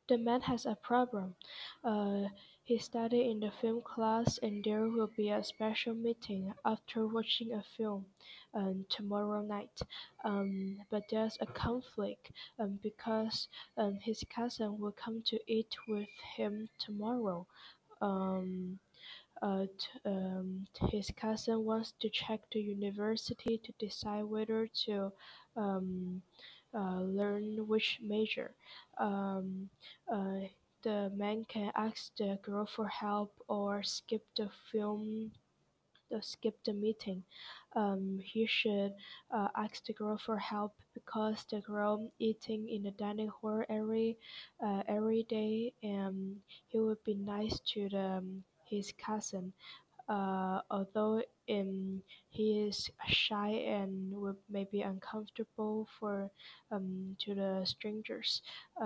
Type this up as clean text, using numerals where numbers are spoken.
The man has a problem. Uh, he studied in the film class, and there will be a special meeting after watching a film tomorrow night. But there's a conflict because his cousin will come to eat with him tomorrow. Um, his cousin wants to check the university to decide whether to um, learn which major. Um, uh, the man can ask the girl for help or skip the meeting. He should ask the girl for help because the girl eating in the dining hall every day, and he would be nice to his cousin. Although he is shy and would maybe uncomfortable for to the strangers.